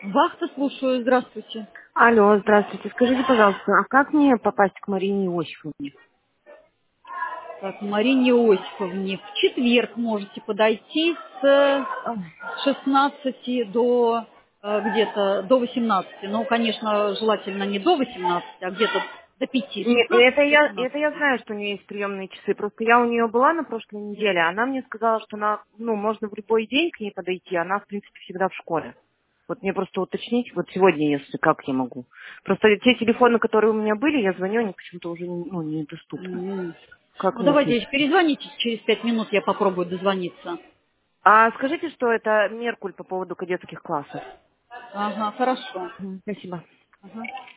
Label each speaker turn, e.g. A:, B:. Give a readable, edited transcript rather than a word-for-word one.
A: Вахта, слушаю. Здравствуйте.
B: Алло, здравствуйте. Скажите, пожалуйста, а как мне попасть к Марине Иосифовне?
A: Так, Марине Иосифовне. В четверг можете подойти с
B: Ой.
A: 16 до где-то до 18. Ну, конечно, желательно не до 18, а где-то до 5.
B: Нет,
A: 16 18.
B: это я знаю, что у нее есть приемные часы. Просто я у нее была на прошлой неделе, она мне сказала, что можно в любой день к ней подойти, она, в принципе, всегда в школе. Вот мне просто уточнить, вот сегодня, если как я могу. Просто те телефоны, которые у меня были, я звоню, они почему-то уже недоступны.
A: М.
B: Как
A: Ну,
B: мне с ней?
A: давайте перезвоните через 5 минут, я попробую дозвониться.
B: А скажите, что это Меркуль по поводу кадетских классов.
A: Ага, хорошо.
B: Спасибо.
A: Ага.